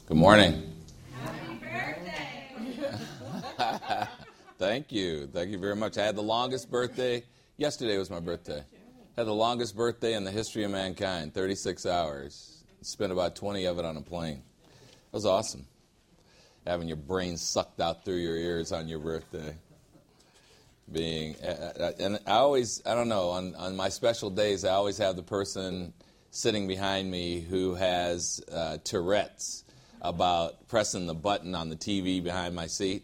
Good morning. Happy birthday. Thank you. Thank you very much. I had the longest birthday. Yesterday was my birthday. Had the longest birthday in the history of mankind, 36 hours. Spent about 20 of it on a plane. It was awesome. Having your brain sucked out through your ears on your birthday. And I don't know, on my special days, I always have the person sitting behind me who has Tourette's about pressing the button on the TV behind my seat.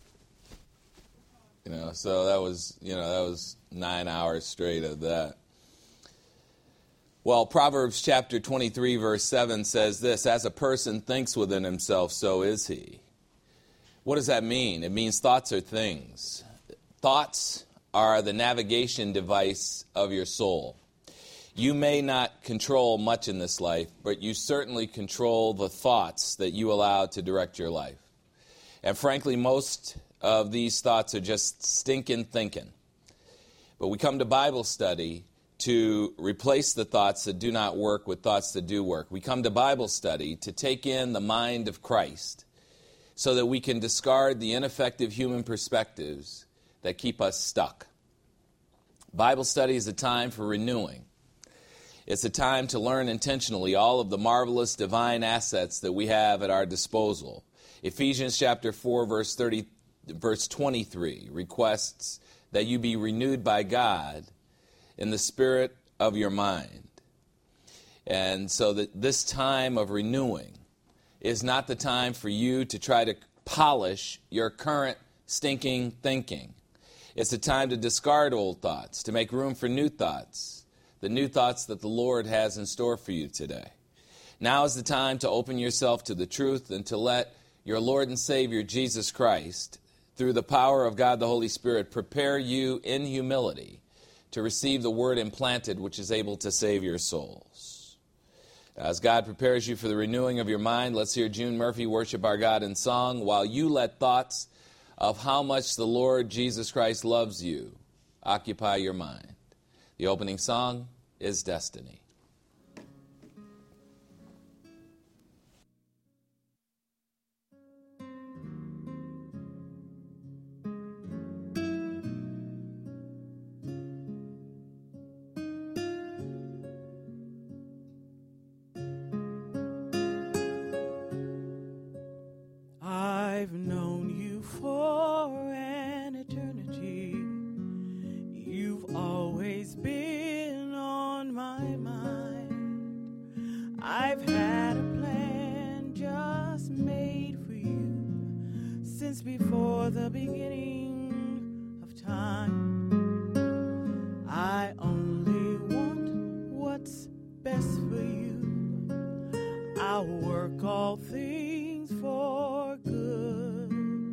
So that was 9 hours straight of that. Well, Proverbs chapter 23, verse 7 says this: as a person thinks within himself, so is he. What does that mean? It means thoughts are things. Thoughts are the navigation device of your soul. You may not control much in this life, but you certainly control the thoughts that you allow to direct your life. And frankly, most of these thoughts are just stinking thinking. But we come to Bible study to replace the thoughts that do not work with thoughts that do work. We come to Bible study to take in the mind of Christ so that we can discard the ineffective human perspectives that keep us stuck. Bible study is a time for renewing. It's a time to learn intentionally all of the marvelous divine assets that we have at our disposal. Ephesians chapter 4, verse 23 requests that you be renewed by God in the spirit of your mind. And so that this time of renewing is not the time for you to try to polish your current stinking thinking. It's a time to discard old thoughts, to make room for new thoughts. The new thoughts that the Lord has in store for you today. Now is the time to open yourself to the truth and to let your Lord and Savior Jesus Christ, through the power of God the Holy Spirit, prepare you in humility to receive the word implanted which is able to save your souls. As God prepares you for the renewing of your mind, let's hear June Murphy worship our God in song while you let thoughts of how much the Lord Jesus Christ loves you occupy your mind. The opening song is Destiny. I've known you for an eternity. You've always been on my mind. I've had a plan just made for you since before the beginning of time. I only want what's best for you. I'll work all things for good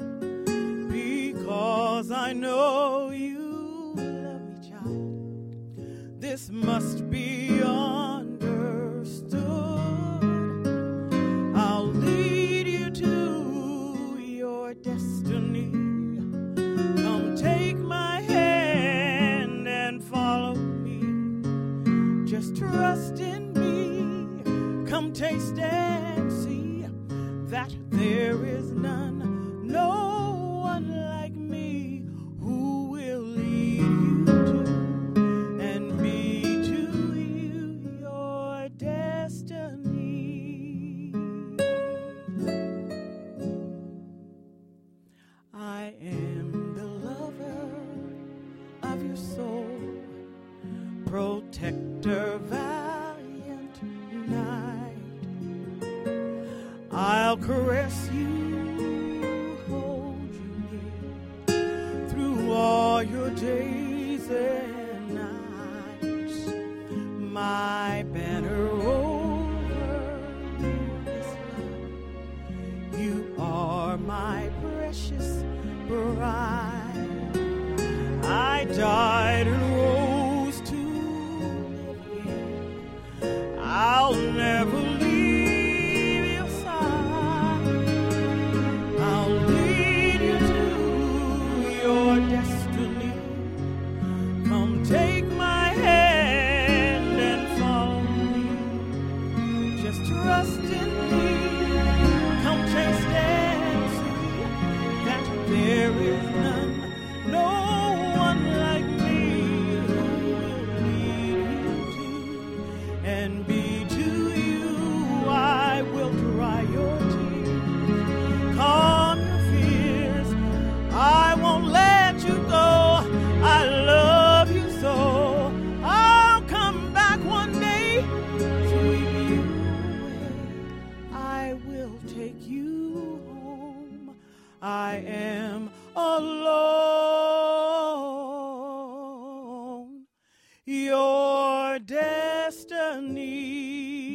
because I know you love me, child. This must be understood. I'll lead you to your destiny. Come take my hand and follow me. Just trust in me. Come taste and see that there is none, no one like me who will lead you to and be to you your destiny. I am the lover of your soul, protector, valiant knight. I'll caress you, hold you near through all your days and nights. My banner over this love. You are my precious bride. I died and rose to live again. I'll never leave. Take my hand and follow me. Just trust in me. take you home. I am alone. Your destiny.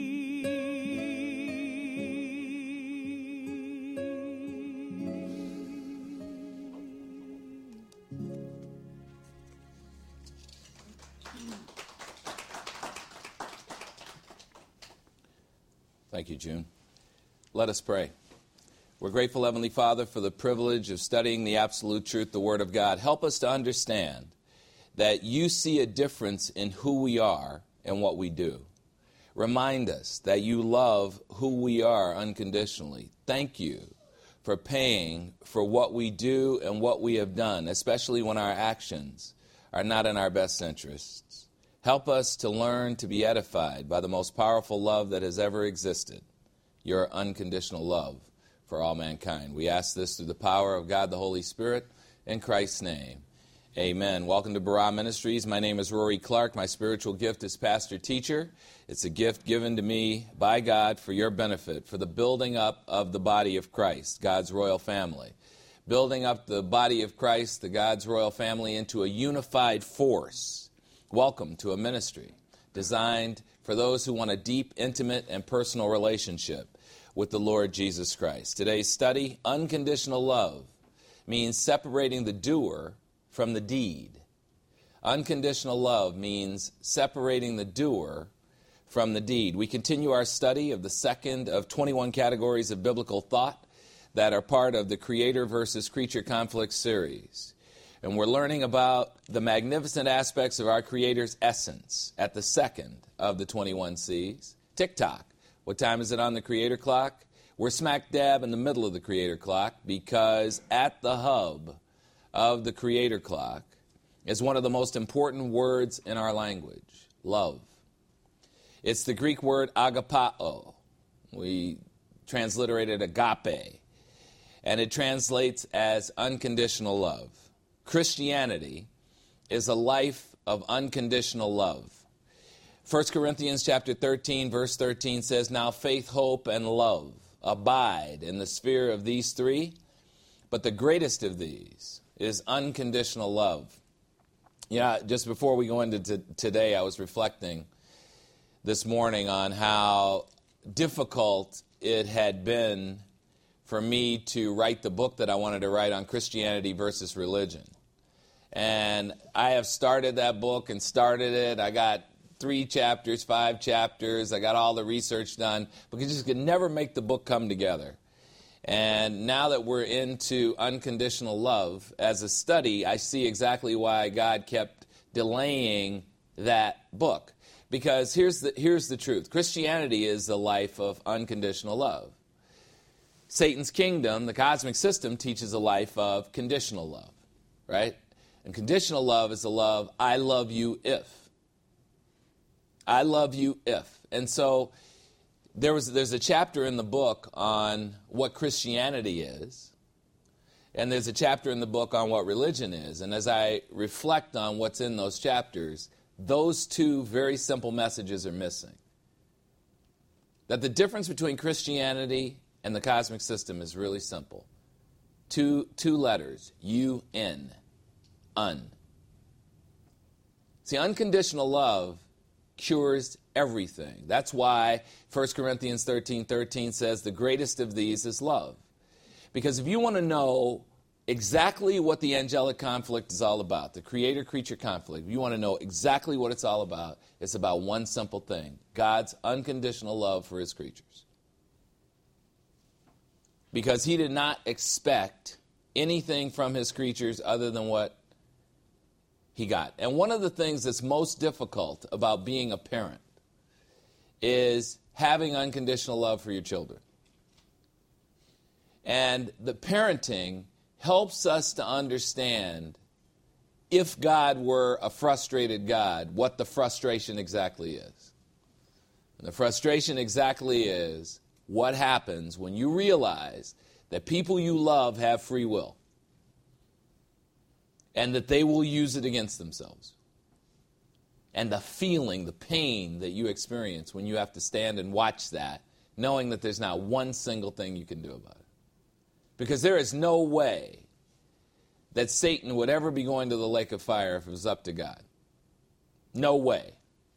Thank you, June. Let us pray. We're grateful, Heavenly Father, for the privilege of studying the absolute truth, the Word of God. Help us to understand that you see a difference in who we are and what we do. Remind us that you love who we are unconditionally. Thank you for paying for what we do and what we have done, especially when our actions are not in our best interests. Help us to learn to be edified by the most powerful love that has ever existed, your unconditional love for all mankind. We ask this through the power of God the Holy Spirit, in Christ's name. Amen. Welcome to Barah Ministries. My name is Rory Clark. My spiritual gift is pastor-teacher. It's a gift given to me by God for your benefit, for the building up of the body of Christ, God's royal family. Building up the body of Christ, the God's royal family, into a unified force. Welcome to a ministry designed for those who want a deep, intimate, and personal relationship with the Lord Jesus Christ. Today's study, unconditional love, means separating the doer from the deed. Unconditional love means separating the doer from the deed. We continue our study of the second of 21 categories of biblical thought that are part of the Creator versus Creature conflict series. And we're learning about the magnificent aspects of our Creator's essence at the second of the 21 C's. TikTok. What time is it on the Creator clock? We're smack dab in the middle of the Creator clock, because at the hub of the Creator clock is one of the most important words in our language, love. It's the Greek word agapao. We transliterated agape, and it translates as unconditional love. Christianity is a life of unconditional love. 1 Corinthians chapter 13, verse 13 says, "Now faith, hope, and love abide in the sphere of these three, but the greatest of these is unconditional love." Yeah, just before we go into today, I was reflecting this morning on how difficult it had been for me to write the book that I wanted to write on Christianity versus religion. And I have started that book and started it. I got 3 chapters, 5 chapters. I got all the research done, but just could never make the book come together. And now that we're into unconditional love as a study, I see exactly why God kept delaying that book. Because here's the truth. Christianity is the life of unconditional love. Satan's kingdom, the cosmic system, teaches a life of conditional love, right? And conditional love is the love, I love you if. I love you if. And so there's a chapter in the book on what Christianity is, and there's a chapter in the book on what religion is. And as I reflect on what's in those chapters, those two very simple messages are missing. That the difference between Christianity and the cosmic system is really simple. Two letters, UN, un. See, unconditional love cures everything. That's why 1 Corinthians 13:13 says the greatest of these is love. Because if you want to know exactly what the angelic conflict is all about, the creator-creature conflict, if you want to know exactly what it's all about, it's about one simple thing: God's unconditional love for his creatures. Because he did not expect anything from his creatures other than what he got. And one of the things that's most difficult about being a parent is having unconditional love for your children. And the parenting helps us to understand, if God were a frustrated God, what the frustration exactly is. And the frustration exactly is what happens when you realize that people you love have free will and that they will use it against themselves. And the feeling, the pain that you experience when you have to stand and watch that knowing that there's not one single thing you can do about it. Because there is no way that Satan would ever be going to the lake of fire if it was up to God. No way.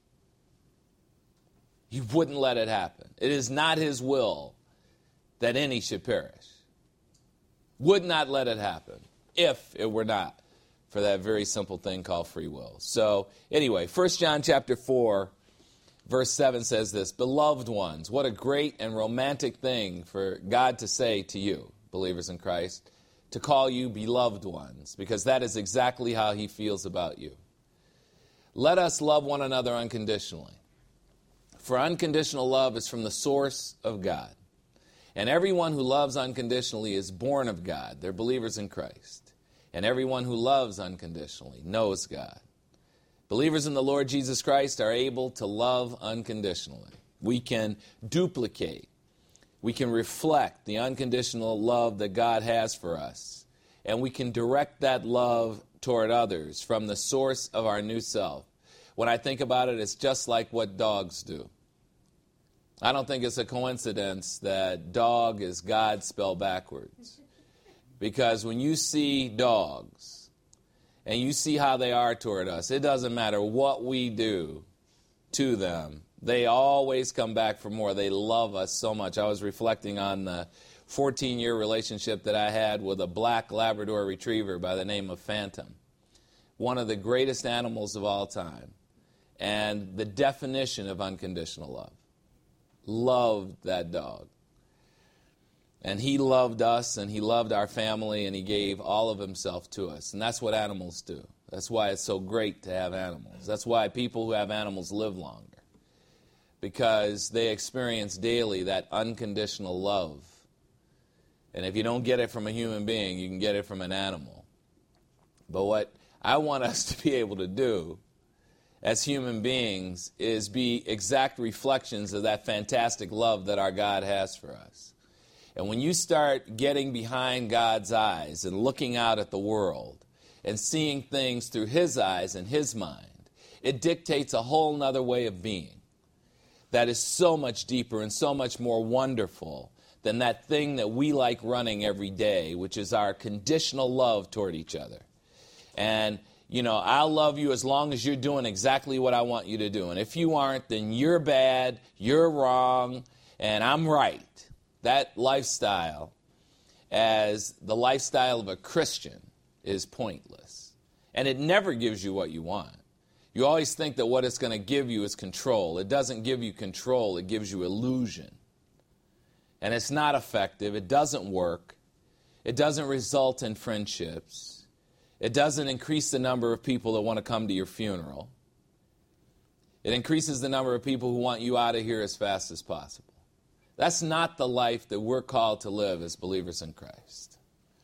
He wouldn't let it happen. It is not his will that any should perish. Would not let it happen if it were not for that very simple thing called free will. So anyway, 1 John chapter 4, verse 7 says this, "Beloved ones," what a great and romantic thing for God to say to you, believers in Christ, to call you beloved ones, because that is exactly how he feels about you. "Let us love one another unconditionally. For unconditional love is from the source of God. And everyone who loves unconditionally is born of God." They're believers in Christ. "And everyone who loves unconditionally knows God." Believers in the Lord Jesus Christ are able to love unconditionally. We can duplicate. We can reflect the unconditional love that God has for us. And we can direct that love toward others from the source of our new self. When I think about it, it's just like what dogs do. I don't think it's a coincidence that dog is God spelled backwards. Because when you see dogs and you see how they are toward us, it doesn't matter what we do to them. They always come back for more. They love us so much. I was reflecting on the 14-year relationship that I had with a black Labrador retriever by the name of Phantom. One of the greatest animals of all time. And the definition of unconditional love. Loved that dog. And he loved us, and he loved our family, and he gave all of himself to us. And that's what animals do. That's why it's so great to have animals. That's why people who have animals live longer. Because they experience daily that unconditional love. And if you don't get it from a human being, you can get it from an animal. But what I want us to be able to do as human beings is be exact reflections of that fantastic love that our God has for us. And when you start getting behind God's eyes and looking out at the world and seeing things through his eyes and his mind, it dictates a whole nother way of being that is so much deeper and so much more wonderful than that thing that we like running every day, which is our conditional love toward each other. And I'll love you as long as you're doing exactly what I want you to do. And if you aren't, then you're bad, you're wrong, and I'm right. That lifestyle, as the lifestyle of a Christian, is pointless. And it never gives you what you want. You always think that what it's going to give you is control. It doesn't give you control. It gives you illusion. And it's not effective. It doesn't work. It doesn't result in friendships. It doesn't increase the number of people that want to come to your funeral. It increases the number of people who want you out of here as fast as possible. That's not the life that we're called to live as believers in Christ.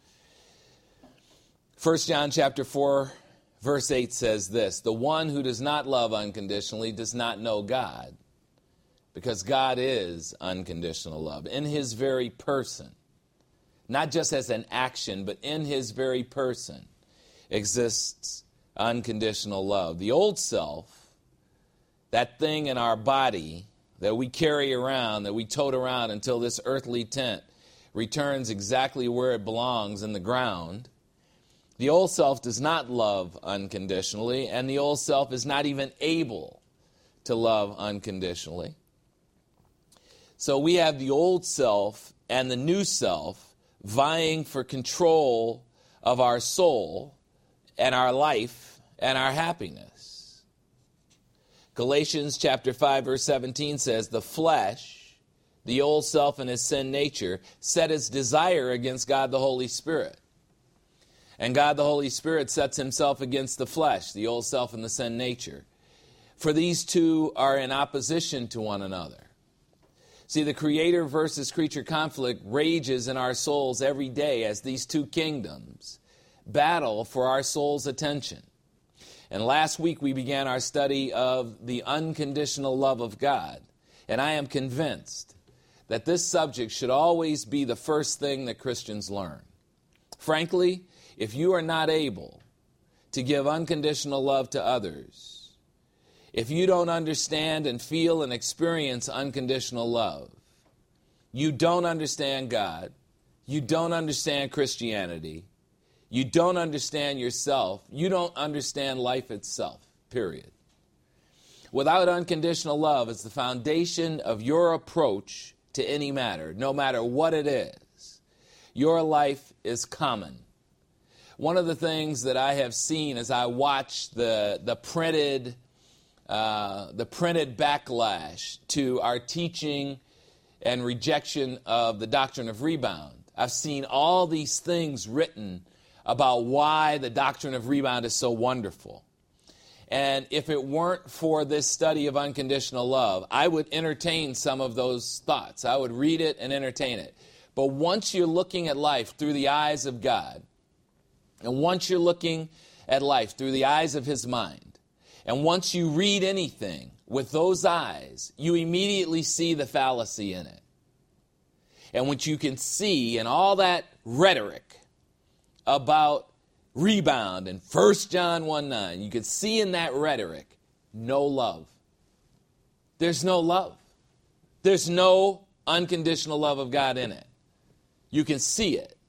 1 John chapter 4, verse 8 says this, "The one who does not love unconditionally does not know God, because God is unconditional love." In his very person, not just as an action, but in his very person exists unconditional love. The old self, that thing in our body that we carry around, that we tote around until this earthly tent returns exactly where it belongs in the ground, the old self does not love unconditionally, and the old self is not even able to love unconditionally. So we have the old self and the new self vying for control of our soul and our life and our happiness. Galatians chapter 5, verse 17 says, "The flesh, the old self and his sin nature, set its desire against God the Holy Spirit. And God the Holy Spirit sets himself against the flesh, the old self and the sin nature. For these two are in opposition to one another." See, the creator versus creature conflict rages in our souls every day as these two kingdoms battle for our soul's attention. And last week we began our study of the unconditional love of God. And I am convinced that this subject should always be the first thing that Christians learn. Frankly, if you are not able to give unconditional love to others, if you don't understand and feel and experience unconditional love, you don't understand God, you don't understand Christianity, you don't understand yourself, you don't understand life itself, period. Without unconditional love as the foundation of your approach to any matter, no matter what it is, your life is common. One of the things that I have seen as I watch the printed backlash to our teaching and rejection of the doctrine of rebound, I've seen all these things written about why the doctrine of rebound is so wonderful. And if it weren't for this study of unconditional love, I would entertain some of those thoughts. I would read it and entertain it. But once you're looking at life through the eyes of God, and once you're looking at life through the eyes of His mind, and once you read anything with those eyes, you immediately see the fallacy in it. And what you can see in all that rhetoric about rebound in 1 John 1:9, you can see in that rhetoric no love. There's no love. There's no unconditional love of God in it. You can see it.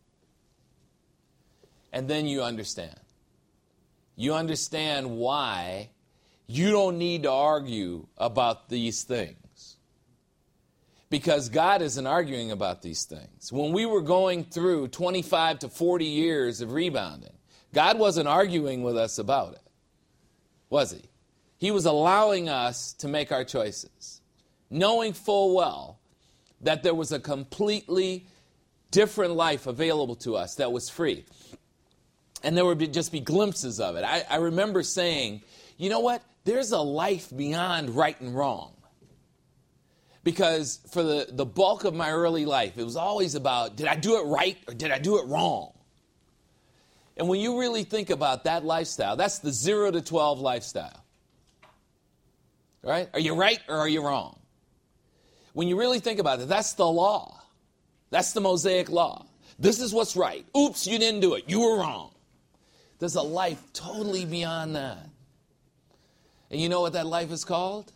And then you understand. You understand why you don't need to argue about these things. Because God isn't arguing about these things. When we were going through 25 to 40 years of rebounding, God wasn't arguing with us about it, was He? He was allowing us to make our choices, knowing full well that there was a completely different life available to us that was free. And there would just be glimpses of it. I remember saying, you know what? There's a life beyond right and wrong. Because for the bulk of my early life, it was always about, did I do it right or did I do it wrong? And when you really think about that lifestyle, that's the 0 to 12 lifestyle. Right? Are you right or are you wrong? When you really think about it, that's the law. That's the Mosaic law. This is what's right. Oops, you didn't do it. You were wrong. There's a life totally beyond that. And you know what that life is called?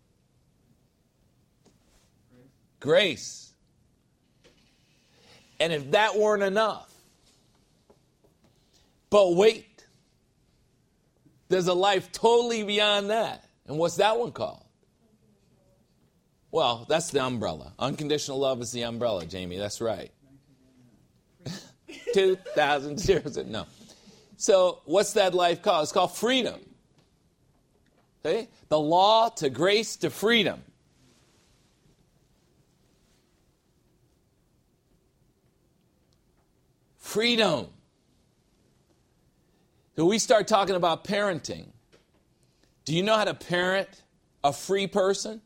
Grace. And if that weren't enough, but wait, there's a life totally beyond that. And what's that one called? Well, that's the umbrella. Unconditional love is the umbrella, Jamie. That's right. 2,000 years. No. So what's that life called? It's called freedom. Okay? The law to grace to freedom. Freedom. So we start talking about parenting. Do you know how to parent a free person?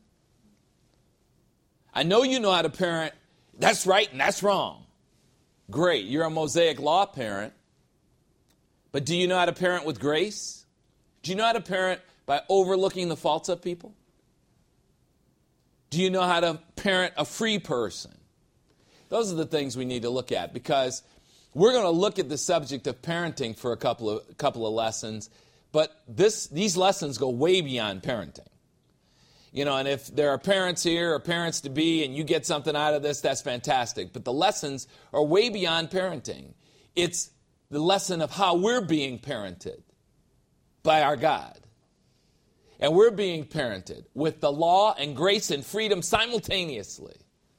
I know you know how to parent, that's right and that's wrong. Great, you're a Mosaic law parent. But do you know how to parent with grace? Do you know how to parent by overlooking the faults of people? Do you know how to parent a free person? Those are the things we need to look at, because we're going to look at the subject of parenting for a couple of lessons, but these lessons go way beyond parenting. You know, and if there are parents here or parents to be and you get something out of this, that's fantastic. But the lessons are way beyond parenting. It's the lesson of how we're being parented by our God. And we're being parented with the law and grace and freedom simultaneously.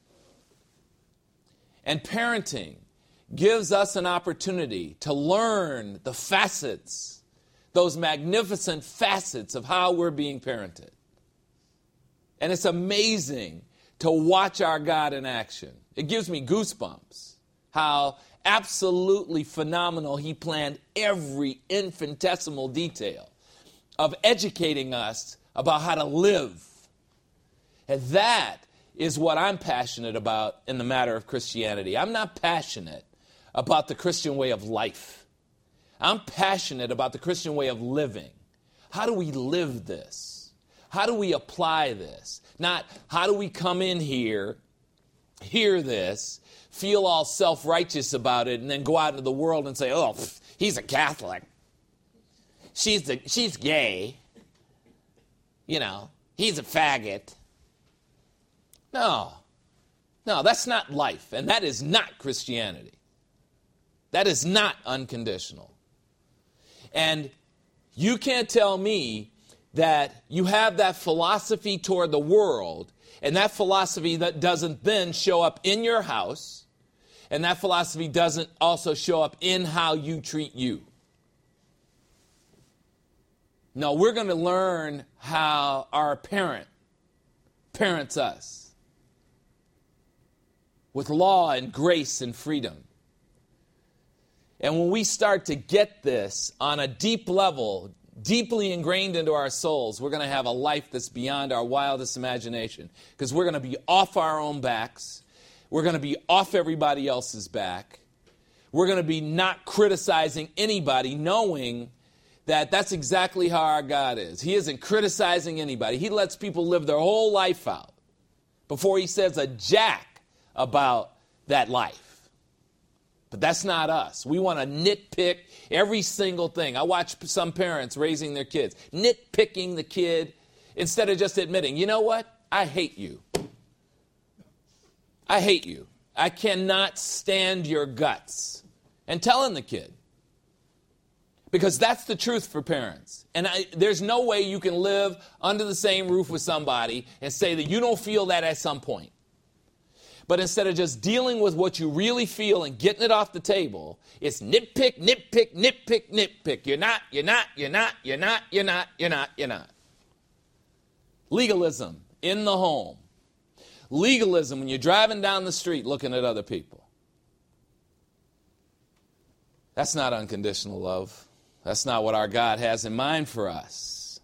And parenting gives us an opportunity to learn the facets, those magnificent facets of how we're being parented. And it's amazing to watch our God in action. It gives me goosebumps how absolutely phenomenal He planned every infinitesimal detail of educating us about how to live. And that is what I'm passionate about in the matter of Christianity. I'm not passionate about the Christian way of life. I'm passionate about the Christian way of living. How do we live this? How do we apply this? Not how do we come in here, hear this, feel all self-righteous about it, and then go out into the world and say, oh, he's a Catholic. She's gay. You know, he's a faggot. No, No, that's not life, and that is not Christianity. That is not unconditional. And you can't tell me that you have that philosophy toward the world, and that philosophy that doesn't then show up in your house, and that philosophy doesn't also show up in how you treat you. No, we're going to learn how our parents us with law and grace and freedom. And when we start to get this on a deep level, deeply ingrained into our souls, we're going to have a life that's beyond our wildest imagination. Because we're going to be off our own backs. We're going to be off everybody else's back. We're going to be not criticizing anybody, knowing that that's exactly how our God is. He isn't criticizing anybody. He lets people live their whole life out before he says a jack about that life. But that's not us. We want to nitpick every single thing. I watch some parents raising their kids, nitpicking the kid instead of just admitting, you know what? I hate you. I hate you. I cannot stand your guts. And telling the kid. Because that's the truth for parents. And there's no way you can live under the same roof with somebody and say that you don't feel that at some point. But instead of just dealing with what you really feel and getting it off the table, it's nitpick, nitpick, nitpick, nitpick. You're not, you're not, you're not, you're not, you're not, you're not, you're not. Legalism in the home. Legalism when you're driving down the street looking at other people. That's not unconditional love. That's not what our God has in mind for us.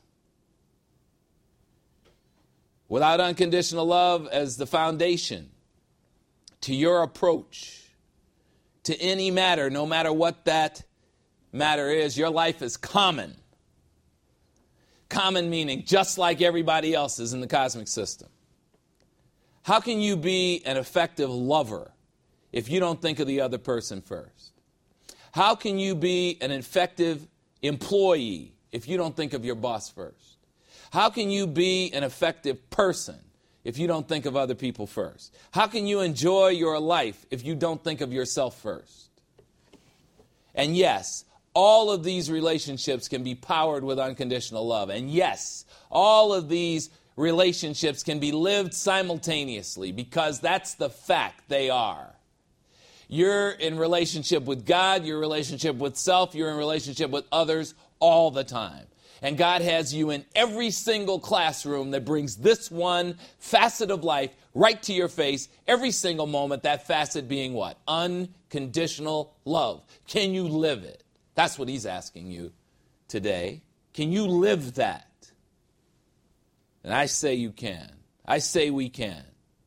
Without unconditional love as the foundation to your approach to any matter, no matter what that matter is, your life is common. Common meaning just like everybody else's in the cosmic system. How can you be an effective lover if you don't think of the other person first? How can you be an effective employee if you don't think of your boss first? How can you be an effective person if you don't think of other people first? How can you enjoy your life if you don't think of yourself first? And yes, all of these relationships can be powered with unconditional love. And yes, all of these relationships can be lived simultaneously because that's the fact they are. You're in relationship with God, you're in relationship with self, you're in relationship with others all the time. And God has you in every single classroom that brings this one facet of life right to your face every single moment, that facet being what? Unconditional love. Can you live it? That's what he's asking you today. Can you live that? And I say you can. I say we can.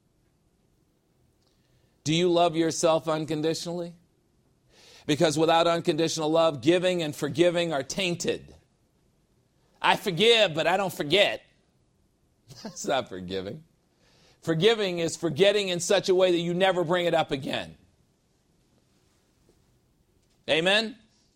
Do you love yourself unconditionally? Because without unconditional love, giving and forgiving are tainted. I forgive, but I don't forget. That's not forgiving. Forgiving is forgetting in such a way that you never bring it up again. Amen?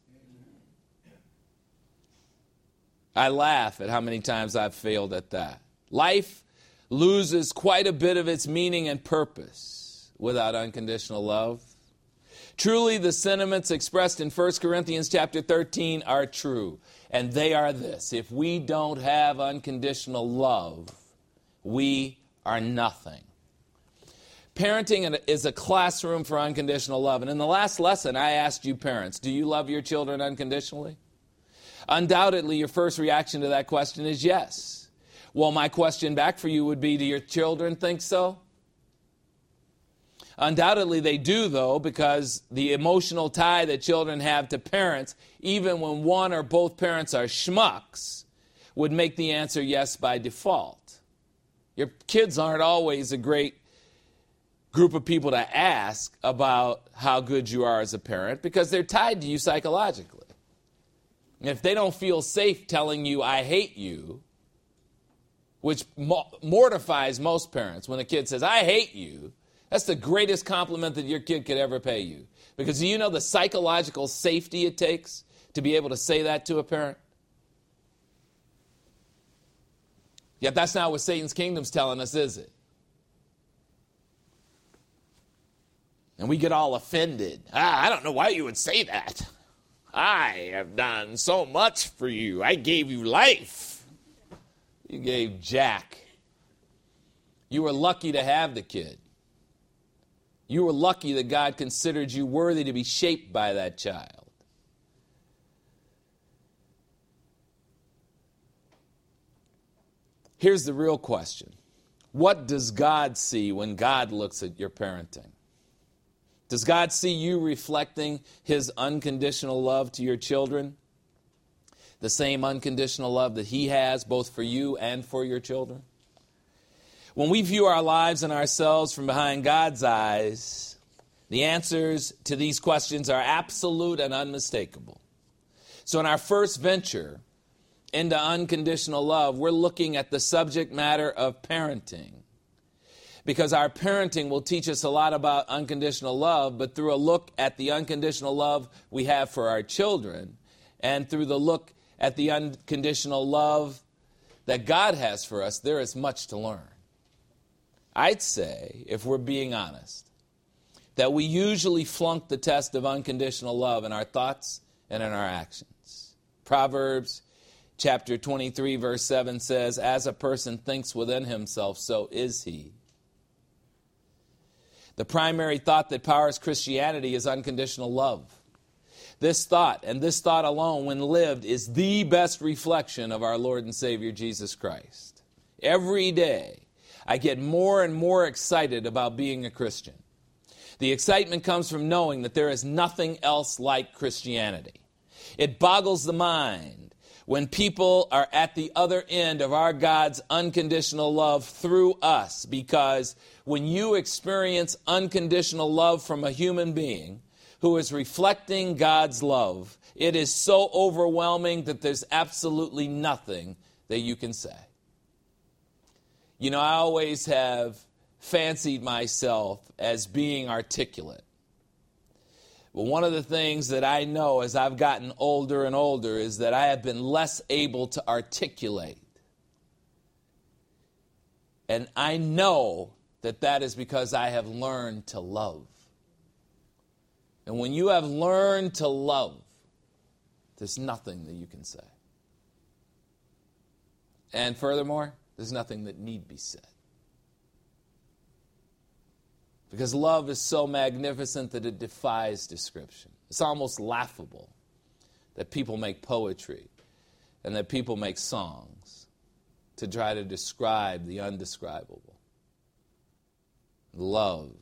I laugh at how many times I've failed at that. Life loses quite a bit of its meaning and purpose without unconditional love. Truly, the sentiments expressed in 1 Corinthians chapter 13 are true. And they are this: if we don't have unconditional love, we are nothing. Parenting is a classroom for unconditional love. And in the last lesson, I asked you parents, do you love your children unconditionally? Undoubtedly, your first reaction to that question is yes. Well, my question back for you would be, do your children think so? Undoubtedly they do, though, because the emotional tie that children have to parents, even when one or both parents are schmucks, would make the answer yes by default. Your kids aren't always a great group of people to ask about how good you are as a parent because they're tied to you psychologically. And if they don't feel safe telling you, I hate you, which mortifies most parents when a kid says, I hate you, that's the greatest compliment that your kid could ever pay you. Because do you know the psychological safety it takes to be able to say that to a parent? Yet that's not what Satan's kingdom's telling us, is it? And we get all offended. I don't know why you would say that. I have done so much for you. I gave you life. You gave Jack. You were lucky to have the kid. You were lucky that God considered you worthy to be shaped by that child. Here's the real question. What does God see when God looks at your parenting? Does God see you reflecting His unconditional love to your children? The same unconditional love that He has both for you and for your children? When we view our lives and ourselves from behind God's eyes, the answers to these questions are absolute and unmistakable. So in our first venture into unconditional love, we're looking at the subject matter of parenting. Because our parenting will teach us a lot about unconditional love, but through a look at the unconditional love we have for our children, and through the look at the unconditional love that God has for us, there is much to learn. I'd say, if we're being honest, that we usually flunk the test of unconditional love in our thoughts and in our actions. Proverbs chapter 23, verse 7 says, "As a person thinks within himself, so is he." The primary thought that powers Christianity is unconditional love. This thought, and this thought alone, when lived, is the best reflection of our Lord and Savior Jesus Christ. Every day, I get more and more excited about being a Christian. The excitement comes from knowing that there is nothing else like Christianity. It boggles the mind when people are at the other end of our God's unconditional love through us, because when you experience unconditional love from a human being who is reflecting God's love, it is so overwhelming that there's absolutely nothing that you can say. You know, I always have fancied myself as being articulate. But one of the things that I know as I've gotten older and older is that I have been less able to articulate. And I know that that is because I have learned to love. And when you have learned to love, there's nothing that you can say. And furthermore, there's nothing that need be said. Because love is so magnificent that it defies description. It's almost laughable that people make poetry and that people make songs to try to describe the undescribable. Love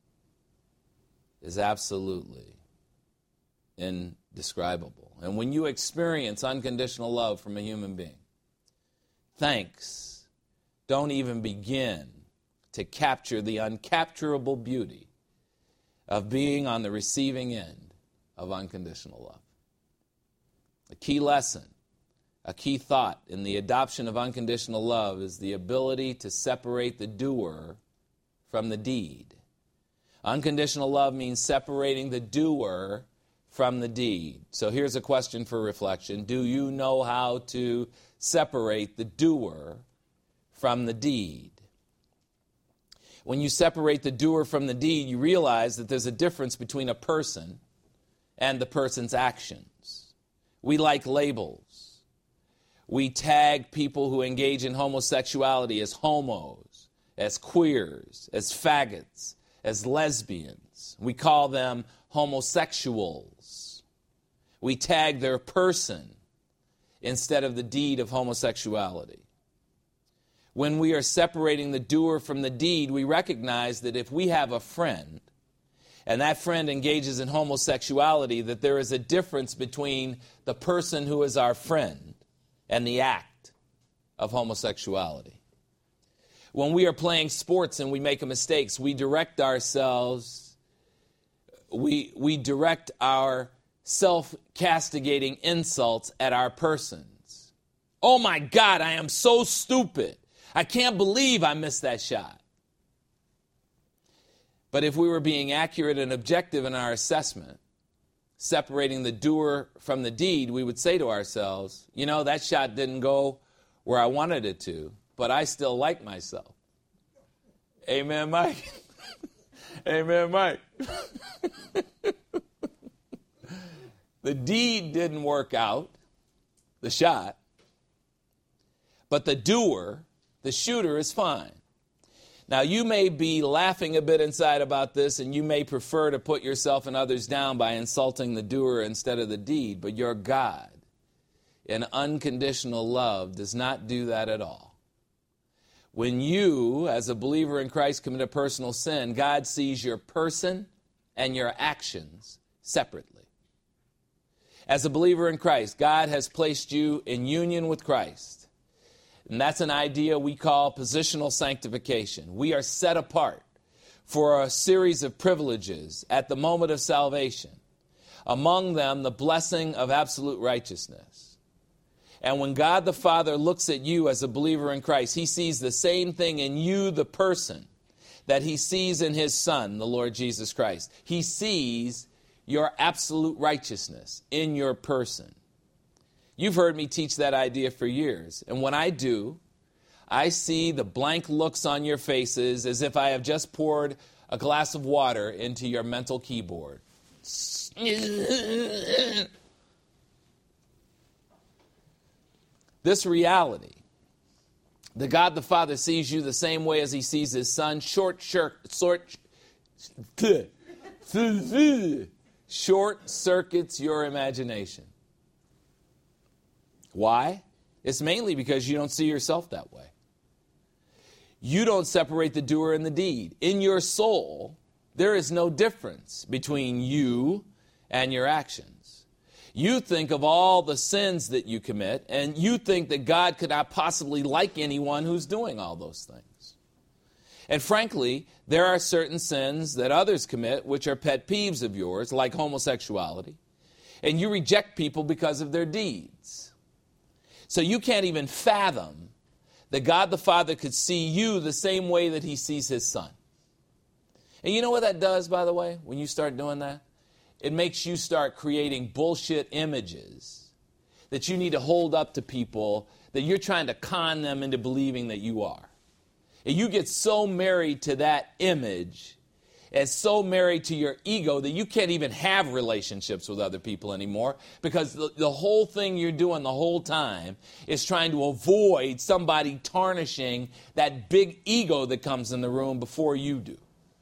is absolutely indescribable. And when you experience unconditional love from a human being, thanks don't even begin to capture the uncapturable beauty of being on the receiving end of unconditional love. A key lesson, a key thought in the adoption of unconditional love is the ability to separate the doer from the deed. Unconditional love means separating the doer from the deed. So here's a question for reflection. Do you know how to separate the doer from the deed? When you separate the doer from the deed, you realize that there's a difference between a person and the person's actions. We like labels. We tag people who engage in homosexuality as homos, as queers, as faggots, as lesbians. We call them homosexuals. We tag their person instead of the deed of homosexuality. When we are separating the doer from the deed, we recognize that if we have a friend, and that friend engages in homosexuality, that there is a difference between the person who is our friend and the act of homosexuality. When we are playing sports and we make mistakes, we direct ourselves, we direct our self-castigating insults at our persons. Oh my God, I am so stupid. I can't believe I missed that shot. But if we were being accurate and objective in our assessment, separating the doer from the deed, we would say to ourselves, you know, that shot didn't go where I wanted it to, but I still like myself. Amen, Mike? Amen, Mike. The deed didn't work out, the shot, but the doer, the shooter, is fine. Now, you may be laughing a bit inside about this, and you may prefer to put yourself and others down by insulting the doer instead of the deed, but your God, in unconditional love, does not do that at all. When you, as a believer in Christ, commit a personal sin, God sees your person and your actions separately. As a believer in Christ, God has placed you in union with Christ. And that's an idea we call positional sanctification. We are set apart for a series of privileges at the moment of salvation. Among them, the blessing of absolute righteousness. And when God the Father looks at you as a believer in Christ, He sees the same thing in you, the person, that He sees in His Son, the Lord Jesus Christ. He sees your absolute righteousness in your person. You've heard me teach that idea for years. And when I do, I see the blank looks on your faces as if I have just poured a glass of water into your mental keyboard. This reality, the God the Father sees you the same way as He sees His Son, short circuits your imagination. Why? It's mainly because you don't see yourself that way. You don't separate the doer and the deed. In your soul, there is no difference between you and your actions. You think of all the sins that you commit, and you think that God could not possibly like anyone who's doing all those things. And frankly, there are certain sins that others commit which are pet peeves of yours, like homosexuality, and you reject people because of their deeds. So you can't even fathom that God the Father could see you the same way that He sees His Son. And you know what that does, by the way, when you start doing that? It makes you start creating bullshit images that you need to hold up to people that you're trying to con them into believing that you are. And you get so married to that image and so married to your ego that you can't even have relationships with other people anymore, because the whole thing you're doing the whole time is trying to avoid somebody tarnishing that big ego that comes in the room before you do.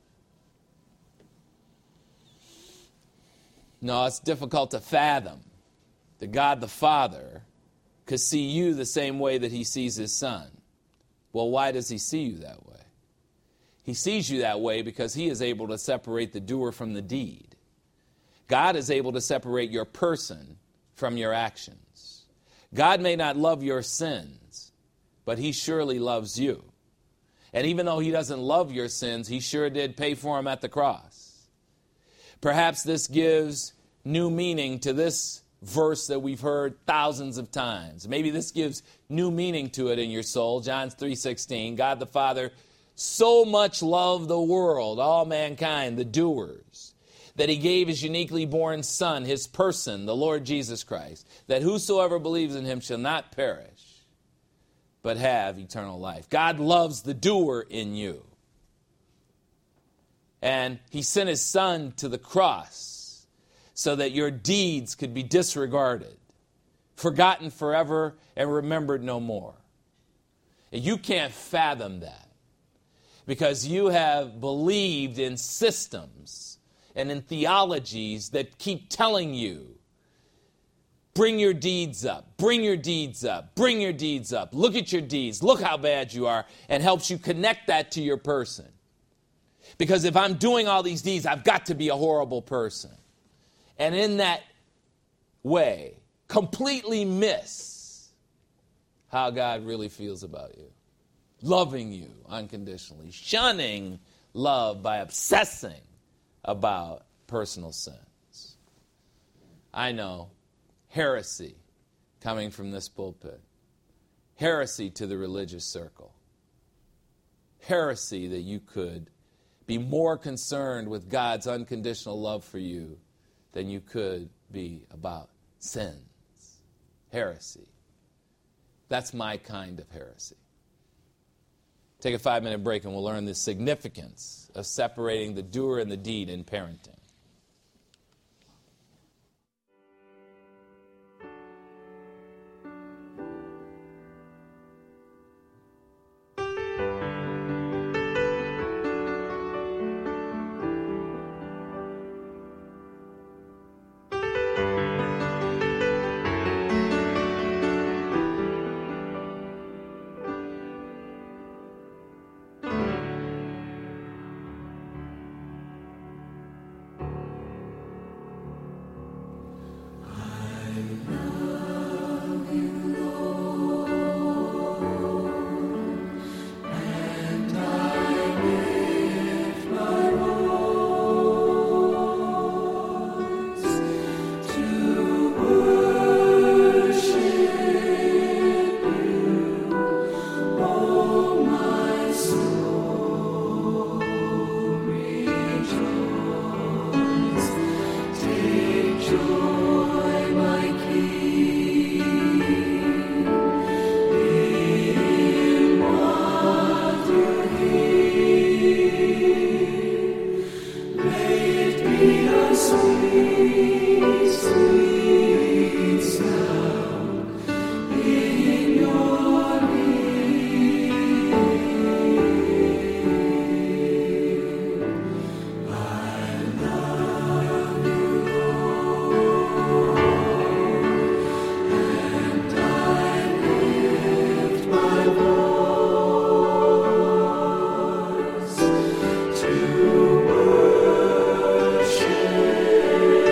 No, it's difficult to fathom that God the Father could see you the same way that He sees His Son. Well, why does He see you that way? He sees you that way because He is able to separate the doer from the deed. God is able to separate your person from your actions. God may not love your sins, but He surely loves you. And even though He doesn't love your sins, He sure did pay for them at the cross. Perhaps this gives new meaning to this verse that we've heard thousands of times. Maybe this gives new meaning to it in your soul. John 3:16, God the Father so much loved the world, all mankind, the doers, that He gave His uniquely born Son, His person, the Lord Jesus Christ, that whosoever believes in Him shall not perish, but have eternal life. God loves the doer in you. And He sent His Son to the cross so that your deeds could be disregarded, forgotten forever, and remembered no more. And you can't fathom that, because you have believed in systems and in theologies that keep telling you, bring your deeds up, bring your deeds up, bring your deeds up, look at your deeds, look how bad you are, and helps you connect that to your person. Because if I'm doing all these deeds, I've got to be a horrible person. And in that way, completely miss how God really feels about you. Loving you unconditionally, shunning love by obsessing about personal sins. I know, heresy coming from this pulpit. Heresy to the religious circle. Heresy that you could be more concerned with God's unconditional love for you than you could be about sins. Heresy. That's my kind of heresy. Take a 5-minute break and we'll learn the significance of separating the doer and the deed in parenting. To worship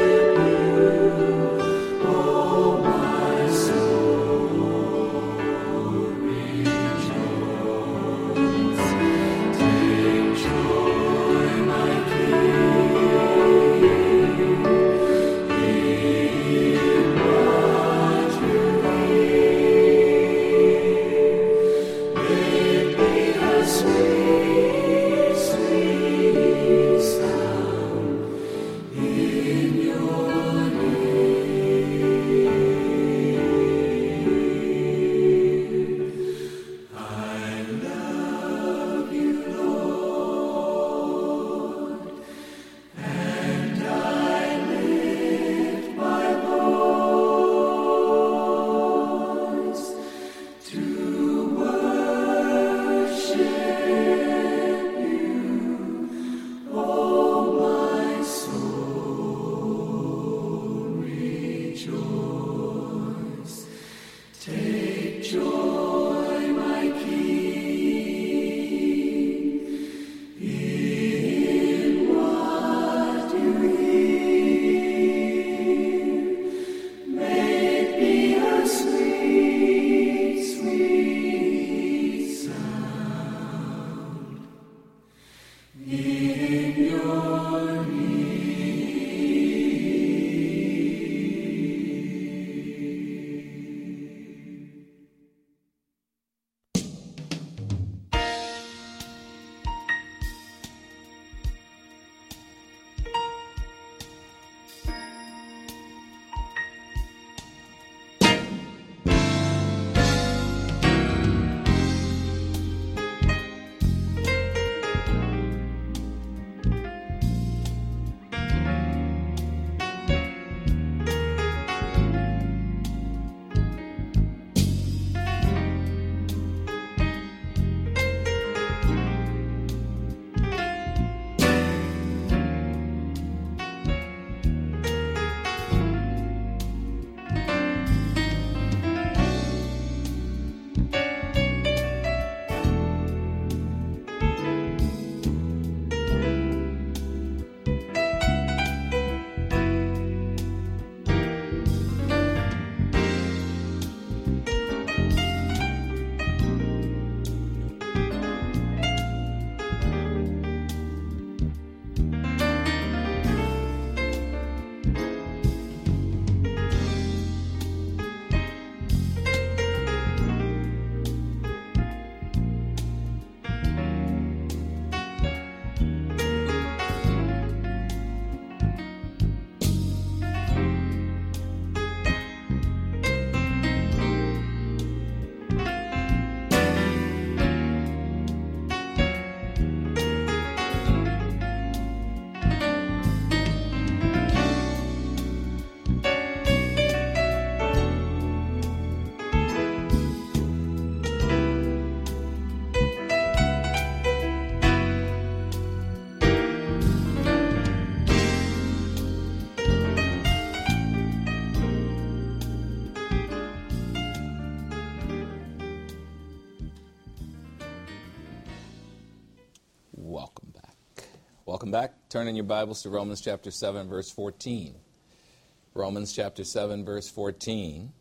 welcome back. Turn in your Bibles to Romans chapter 7, verse 14. Romans chapter 7, verse 14.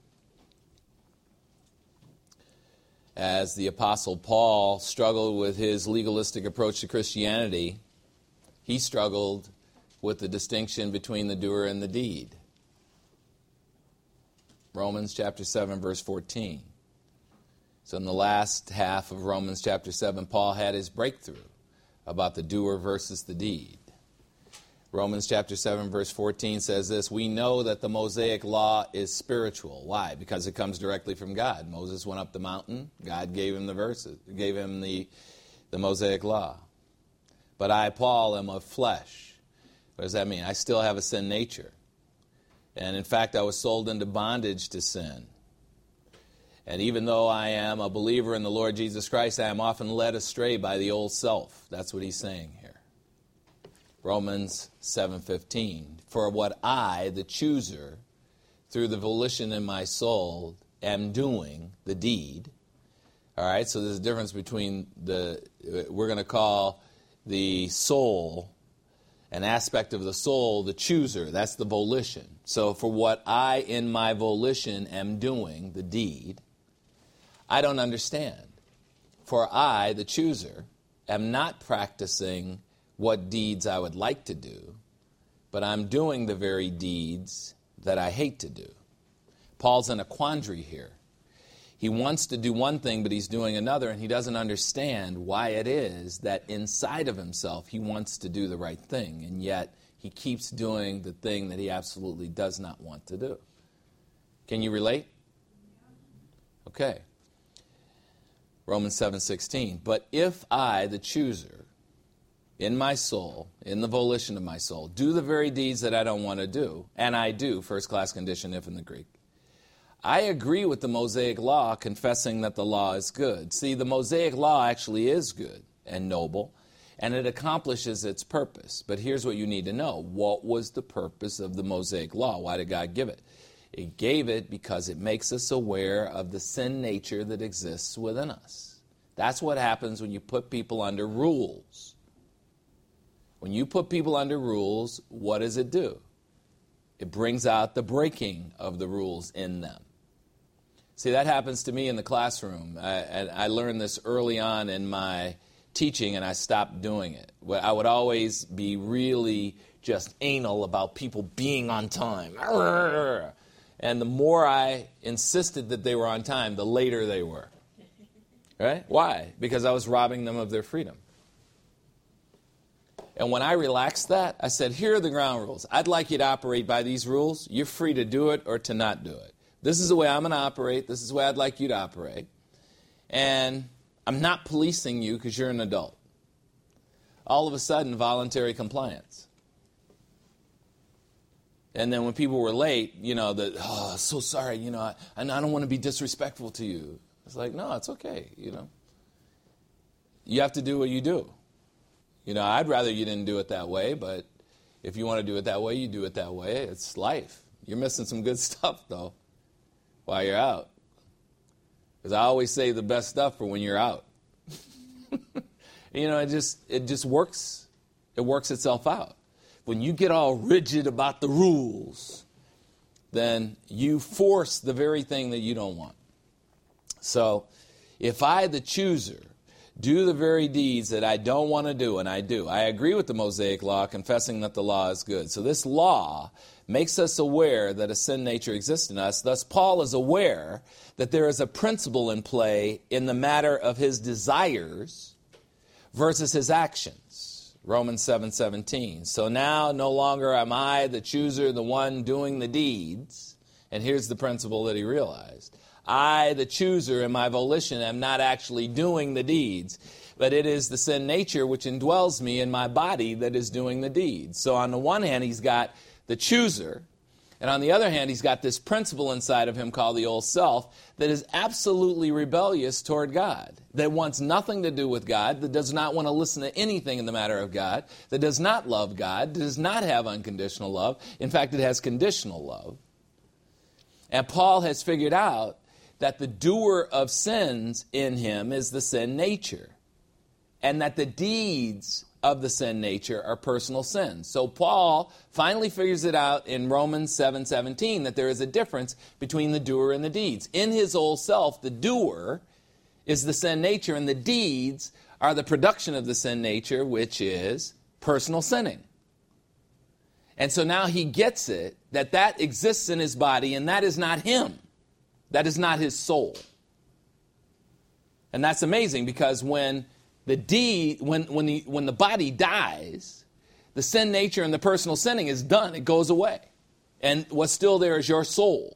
As the Apostle Paul struggled with his legalistic approach to Christianity, he struggled with the distinction between the doer and the deed. Romans chapter 7, verse 14. So in the last half of Romans chapter 7, Paul had his breakthrough about the doer versus the deed. Romans chapter 7, verse 14 says this: we know that the Mosaic law is spiritual. Why? Because it comes directly from God. Moses went up the mountain. God gave him the verses, gave him the Mosaic law. But I, Paul, am of flesh. What does that mean? I still have a sin nature. And in fact, I was sold into bondage to sin. And even though I am a believer in the Lord Jesus Christ, I am often led astray by the old self. That's what he's saying here. Romans 7:15. For what I, the chooser, through the volition in my soul, am doing, the deed. All right, so there's a difference between we're going to call the soul, an aspect of the soul, the chooser. That's the volition. So for what I, in my volition, am doing, the deed, I don't understand. For I, the chooser, am not practicing what deeds I would like to do, but I'm doing the very deeds that I hate to do. Paul's in a quandary here. He wants to do one thing, but he's doing another, and he doesn't understand why it is that inside of himself he wants to do the right thing, and yet he keeps doing the thing that he absolutely does not want to do. Can you relate? Okay. Romans 7:16. But if I, the chooser, in my soul, in the volition of my soul, do the very deeds that I don't want to do, and I do, first-class condition if in the Greek, I agree with the Mosaic law, confessing that the law is good. See, the Mosaic law actually is good and noble, and it accomplishes its purpose. But here's what you need to know. What was the purpose of the Mosaic law? Why did God give it? It gave it because it makes us aware of the sin nature that exists within us. That's what happens when you put people under rules. When you put people under rules, what does it do? It brings out the breaking of the rules in them. See, that happens to me in the classroom. I learned this early on in my teaching, and I stopped doing it. I would always be really just anal about people being on time. And the more I insisted that they were on time, the later they were. Right? Why? Because I was robbing them of their freedom. And when I relaxed that, I said, here are the ground rules. I'd like you to operate by these rules. You're free to do it or to not do it. This is the way I'm going to operate. This is the way I'd like you to operate. And I'm not policing you because you're an adult. All of a sudden, voluntary compliance. And then when people were late, so sorry, I don't want to be disrespectful to you. It's like, no, it's okay, You have to do what you do. I'd rather you didn't do it that way, but if you want to do it that way, you do it that way. It's life. You're missing some good stuff, though, while you're out. Because I always say the best stuff for when you're out. It just works. It works itself out. When you get all rigid about the rules, then you force the very thing that you don't want. So, if I, the chooser, do the very deeds that I don't want to do, and I do, I agree with the Mosaic law, confessing that the law is good. So this law makes us aware that a sin nature exists in us. Thus, Paul is aware that there is a principle in play in the matter of his desires versus his actions. Romans 7:17. So now no longer am I the chooser, the one doing the deeds. And here's the principle that he realized. I, the chooser, in my volition, am not actually doing the deeds, but it is the sin nature which indwells me in my body that is doing the deeds. So on the one hand, he's got the chooser, and on the other hand, he's got this principle inside of him called the old self that is absolutely rebellious toward God, that wants nothing to do with God, that does not want to listen to anything in the matter of God, that does not love God, does not have unconditional love. In fact, it has conditional love. And Paul has figured out that the doer of sins in him is the sin nature, and that the deeds of the sin nature are personal sins. So Paul finally figures it out in Romans 7:17 that there is a difference between the doer and the deeds. In his old self, the doer is the sin nature, and the deeds are the production of the sin nature, which is personal sinning. And so now he gets it, that exists in his body, and that is not him. That is not his soul. And that's amazing, because when the body dies, the sin nature and the personal sinning is done. It goes away. And what's still there is your soul.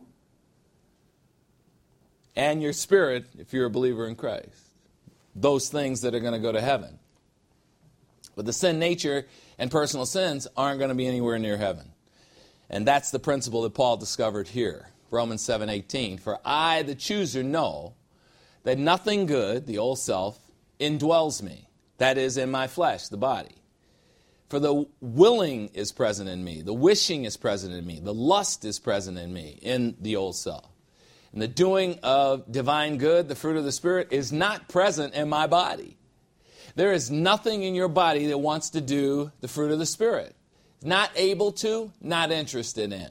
And your spirit, if you're a believer in Christ. Those things that are going to go to heaven. But the sin nature and personal sins aren't going to be anywhere near heaven. And that's the principle that Paul discovered here. Romans 7:18. For I, the chooser, know that nothing good, the old self, indwells me. That is, in my flesh, the body. For the willing is present in me. The wishing is present in me. The lust is present in me, in the old self. And the doing of divine good, the fruit of the Spirit, is not present in my body. There is nothing in your body that wants to do the fruit of the Spirit. Not able to, not interested in.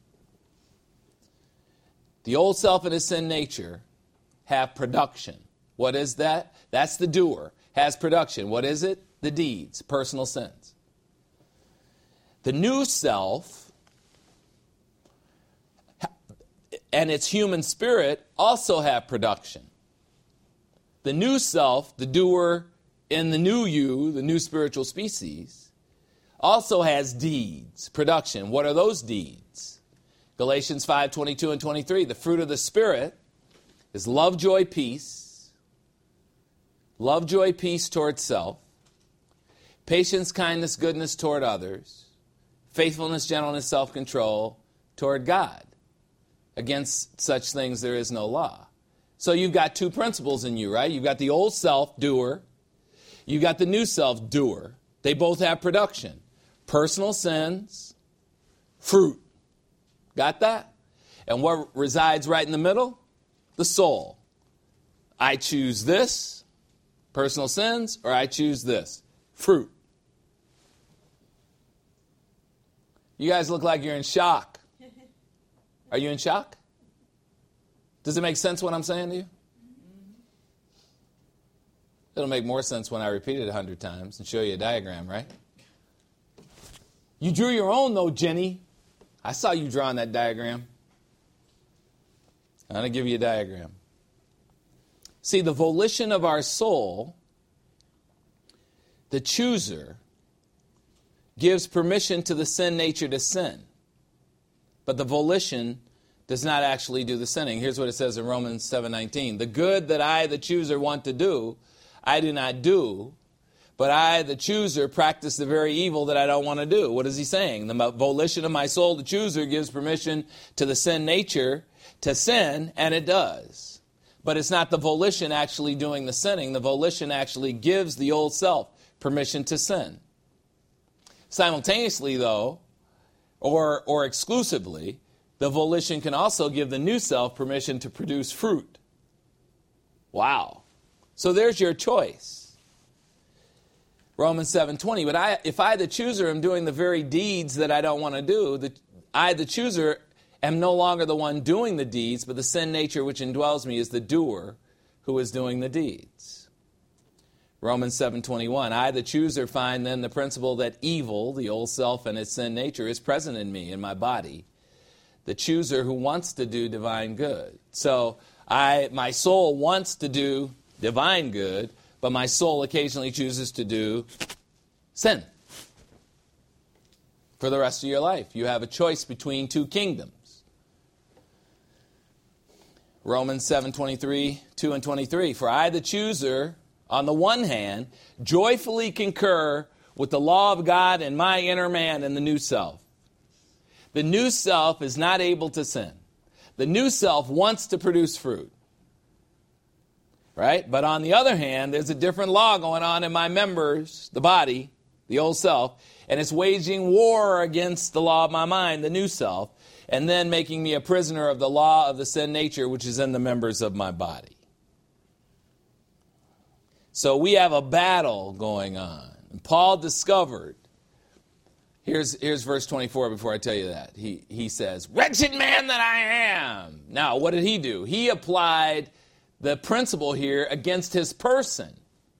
The old self and his sin nature have production. What is that? That's the doer. Has production. What is it? The deeds, personal sins. The new self and its human spirit also have production. The new self, the doer in the new you, the new spiritual species, also has deeds, production. What are those deeds? Galatians 5:22 and 23. The fruit of the Spirit is love, joy, peace. Love, joy, peace toward self. Patience, kindness, goodness toward others. Faithfulness, gentleness, self-control toward God. Against such things there is no law. So you've got two principles in you, right? You've got the old self, doer. You've got the new self, doer. They both have production. Personal sins, fruit. Got that? And what resides right in the middle? The soul. I choose this, personal sins, or I choose this, fruit. You guys look like you're in shock. Are you in shock? Does it make sense what I'm saying to you? It'll make more sense when I repeat it 100 times and show you a diagram, right? You drew your own, though, Jenny. I saw you drawing that diagram. I'm going to give you a diagram. See, the volition of our soul, the chooser, gives permission to the sin nature to sin. But the volition does not actually do the sinning. Here's what it says in Romans 7:19. The good that I, the chooser, want to do, I do not do. But I, the chooser, practice the very evil that I don't want to do. What is he saying? The volition of my soul, the chooser, gives permission to the sin nature to sin, and it does. But it's not the volition actually doing the sinning. The volition actually gives the old self permission to sin. Simultaneously, though, or exclusively, the volition can also give the new self permission to produce fruit. Wow. So there's your choice. Romans 7:20, but if I, the chooser, am doing the very deeds that I don't want to do, I, the chooser, am no longer the one doing the deeds, but the sin nature which indwells me is the doer who is doing the deeds. Romans 7:21, I, the chooser, find then the principle that evil, the old self and its sin nature, is present in me, in my body. The chooser who wants to do divine good. So my soul wants to do divine good, but my soul occasionally chooses to do sin. For the rest of your life, you have a choice between two kingdoms. Romans 7:23, 2 and 23. For I, the chooser, on the one hand, joyfully concur with the law of God in my inner man and the new self. The new self is not able to sin. The new self wants to produce fruit. Right? But on the other hand, there's a different law going on in my members, the body, the old self, and it's waging war against the law of my mind, the new self, and then making me a prisoner of the law of the sin nature, which is in the members of my body. So we have a battle going on. And Paul discovered, here's verse 24 before I tell you that. He says, wretched man that I am. Now, what did he do? He applied the principle here against his person.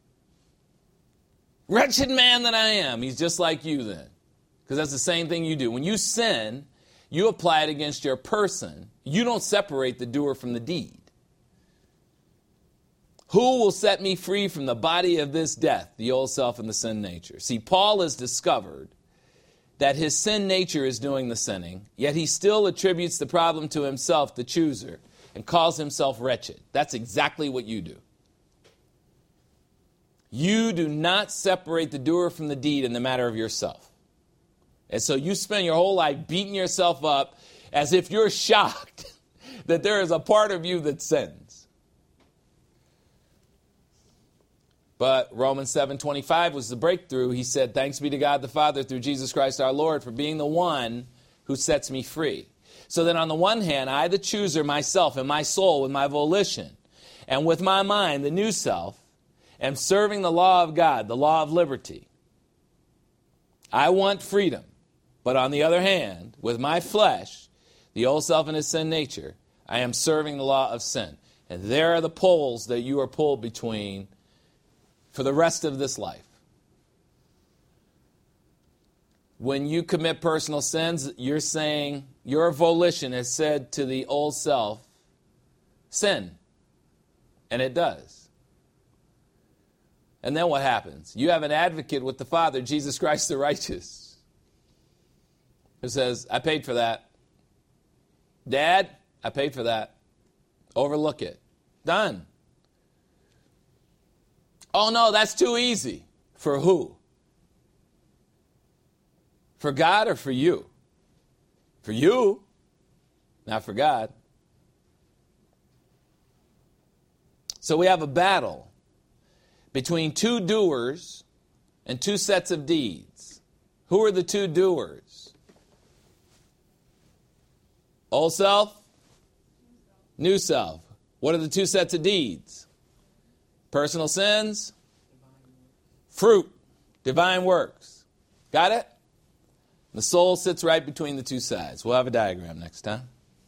Wretched man that I am. He's just like you then. Because that's the same thing you do. When you sin, you apply it against your person. You don't separate the doer from the deed. Who will set me free from the body of this death, the old self and the sin nature? See, Paul has discovered that his sin nature is doing the sinning, yet he still attributes the problem to himself, the chooser, and calls himself wretched. That's exactly what you do. You do not separate the doer from the deed in the matter of yourself. And so you spend your whole life beating yourself up as if you're shocked that there is a part of you that sins. But Romans 7:25 was the breakthrough. He said, thanks be to God the Father through Jesus Christ our Lord for being the one who sets me free. So then on the one hand, I, the chooser, myself and my soul with my volition, and with my mind, the new self, am serving the law of God, the law of liberty. I want freedom. But on the other hand, with my flesh, the old self and his sin nature, I am serving the law of sin. And there are the poles that you are pulled between for the rest of this life. When you commit personal sins, you're saying, your volition has said to the old self, sin. And it does. And then what happens? You have an advocate with the Father, Jesus Christ the righteous, who says, I paid for that. Dad, I paid for that. Overlook it. Done. Oh no, that's too easy. For who? For God or for you? For you, not for God. So we have a battle between two doers and two sets of deeds. Who are the two doers? Old self, new self. What are the two sets of deeds? Personal sins, fruit, divine works. Got it? The soul sits right between the two sides. We'll have a diagram next time.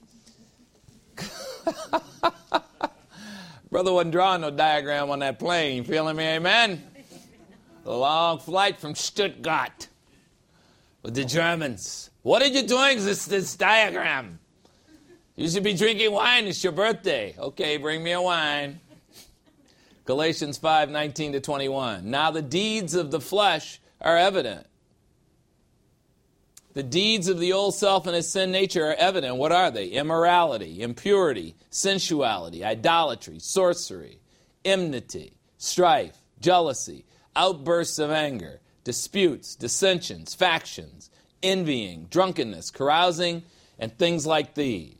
Brother wasn't drawing no diagram on that plane. You feeling me? Amen? A long flight from Stuttgart with the Germans. What are you doing this diagram? You should be drinking wine. It's your birthday. Okay, bring me a wine. Galatians 5:19-21. Now the deeds of the flesh are evident. The deeds of the old self and his sin nature are evident. What are they? Immorality, impurity, sensuality, idolatry, sorcery, enmity, strife, jealousy, outbursts of anger, disputes, dissensions, factions, envying, drunkenness, carousing, and things like these.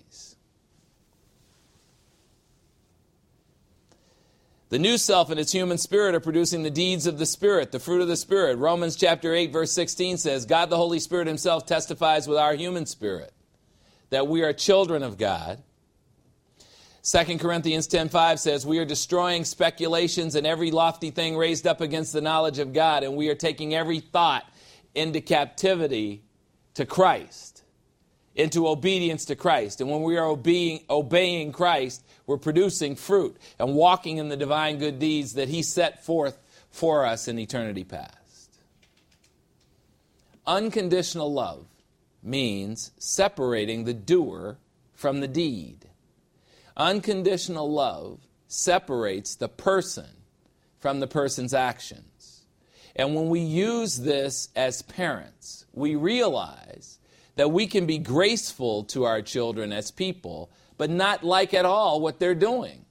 The new self and its human spirit are producing the deeds of the Spirit, the fruit of the Spirit. Romans chapter 8, verse 16 says, God the Holy Spirit himself testifies with our human spirit that we are children of God. 2 Corinthians 10:5 says, we are destroying speculations and every lofty thing raised up against the knowledge of God, and we are taking every thought into captivity to Christ, into obedience to Christ. And when we are obeying Christ, we're producing fruit and walking in the divine good deeds that he set forth for us in eternity past. Unconditional love means separating the doer from the deed. Unconditional love separates the person from the person's actions. And when we use this as parents, we realize that we can be graceful to our children as people, but not like at all what they're doing.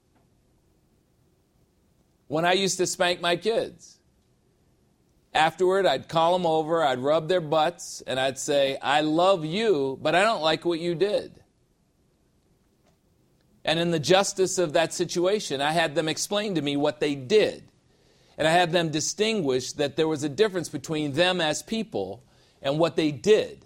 When I used to spank my kids, afterward I'd call them over, I'd rub their butts, and I'd say, I love you, but I don't like what you did. And in the justice of that situation, I had them explain to me what they did. And I had them distinguish that there was a difference between them as people and what they did.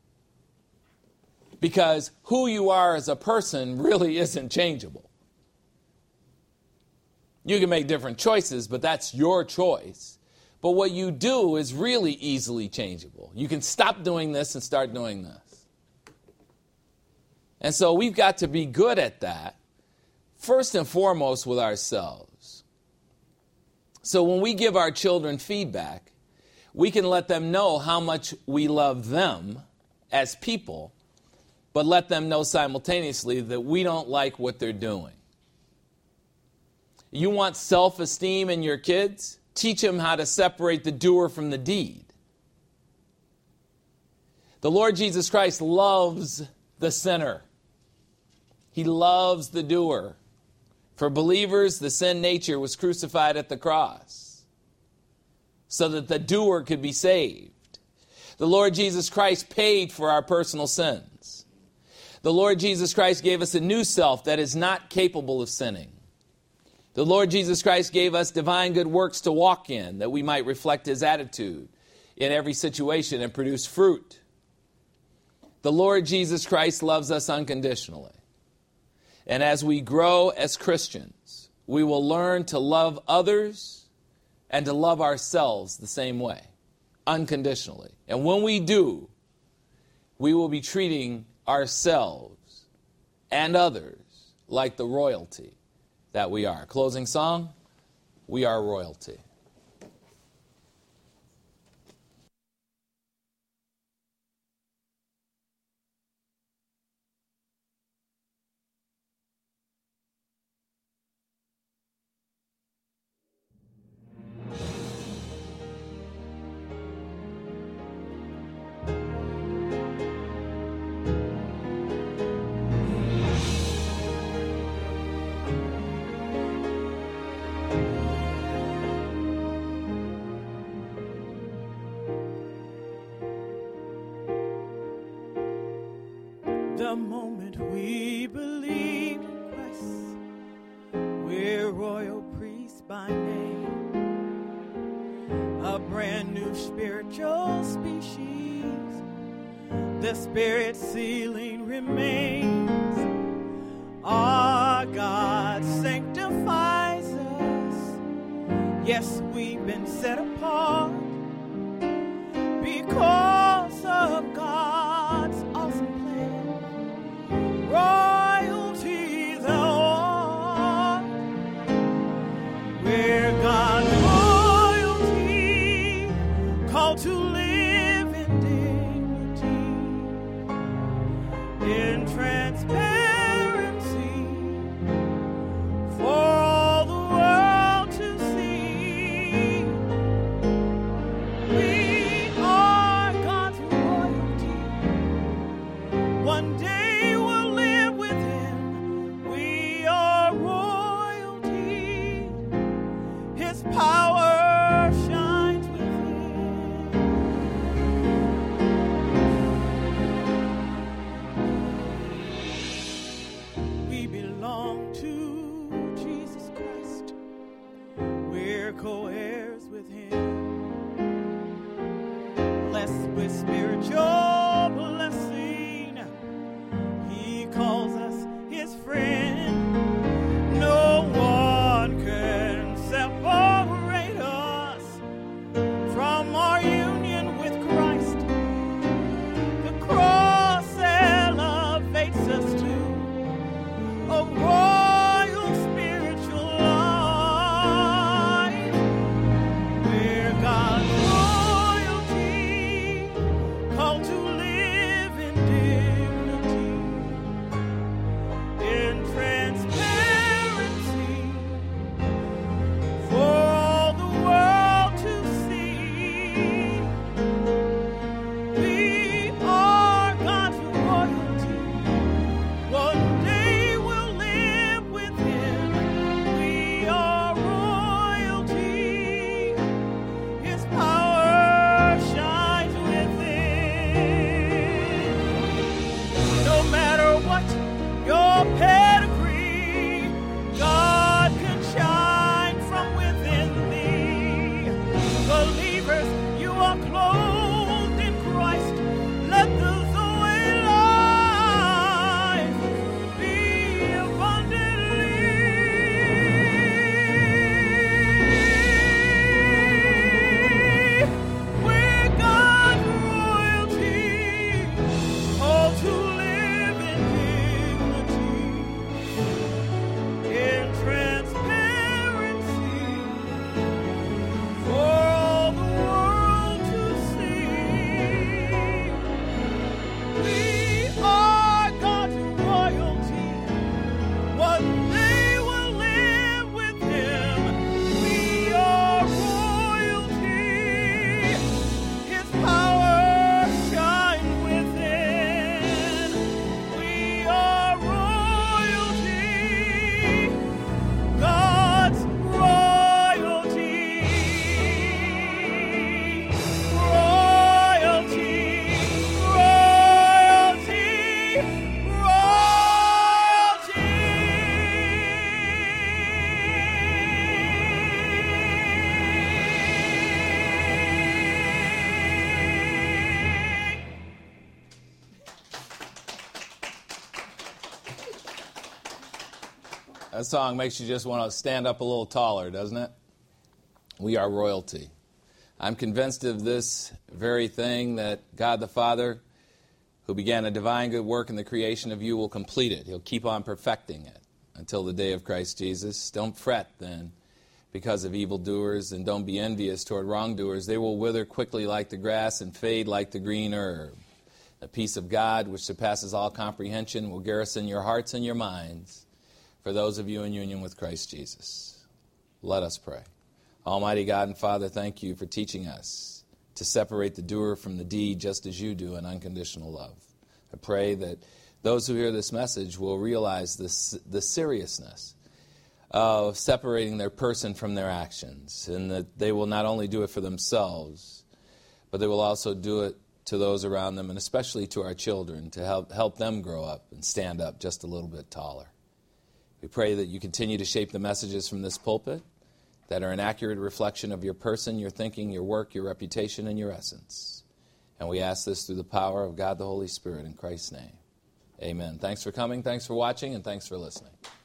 Because who you are as a person really isn't changeable. You can make different choices, but that's your choice. But what you do is really easily changeable. You can stop doing this and start doing this. And so we've got to be good at that, first and foremost with ourselves. So when we give our children feedback, we can let them know how much we love them as people, but let them know simultaneously that we don't like what they're doing. You want self-esteem in your kids? Teach them how to separate the doer from the deed. The Lord Jesus Christ loves the sinner. He loves the doer. For believers, the sin nature was crucified at the cross so that the doer could be saved. The Lord Jesus Christ paid for our personal sins. The Lord Jesus Christ gave us a new self that is not capable of sinning. The Lord Jesus Christ gave us divine good works to walk in, that we might reflect His attitude in every situation and produce fruit. The Lord Jesus Christ loves us unconditionally. And as we grow as Christians, we will learn to love others and to love ourselves the same way, unconditionally. And when we do, we will be treating ourselves and others like the royalty that we are. Closing song, We Are Royalty. The moment we believed in Christ, we're royal priests by name, a brand new spiritual species. The Spirit sealing remains. Our God sanctifies us. Yes, we've been set apart because of God's awesome plan. Royalty thou art. We're God's royalty, called to live in dignity, in transparency, for all the world to see. We are God's royalty. One day power shines within. That song makes you just want to stand up a little taller, doesn't it? We are royalty. I'm convinced of this very thing, that God the Father, who began a divine good work in the creation of you, will complete it. He'll keep on perfecting it until the day of Christ Jesus. Don't fret then because of evildoers, and don't be envious toward wrongdoers. They will wither quickly like the grass and fade like the green herb. The peace of God, which surpasses all comprehension, will garrison your hearts and your minds for those of you in union with Christ Jesus. Let us pray. Almighty God and Father, thank you for teaching us to separate the doer from the deed just as you do in unconditional love. I pray that those who hear this message will realize the seriousness of separating their person from their actions, and that they will not only do it for themselves, but they will also do it to those around them, and especially to our children, to help them grow up and stand up just a little bit taller. We pray that you continue to shape the messages from this pulpit that are an accurate reflection of your person, your thinking, your work, your reputation, and your essence. And we ask this through the power of God the Holy Spirit in Christ's name. Amen. Thanks for coming, thanks for watching, and thanks for listening.